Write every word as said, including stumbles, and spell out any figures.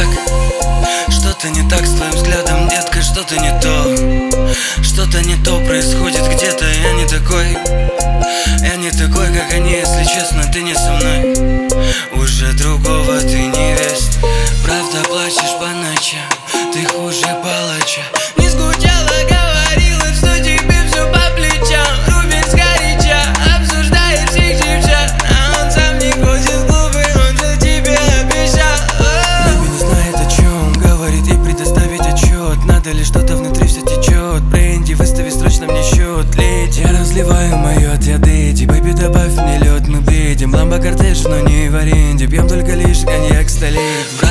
так, что-то не так с твоим взглядом, детка, что-то не то. Что-то не то происходит где-то, я не такой. Я не такой, как они, если честно, ты не со мной. Уже другого ты невест. Правда, плачешь по ночам, ты хуже палача. Не скучала, говорила, что тебе все по плечам. Рубит сгоряча, обсуждает всех девчат, а он сам не ходит в клубы, он же тебе обещал. Baby не знает, о чем говорит, и предоставить отчет. Надо ли что-то внутри все течет. Бренди, выстави срочно мне счет. Леди, я разливаю мое от ядыти. Baby, добавь мне лед, мы бредим. Ламбо кортеж, но не в аренде. Пьем только лишь коньяк столетний.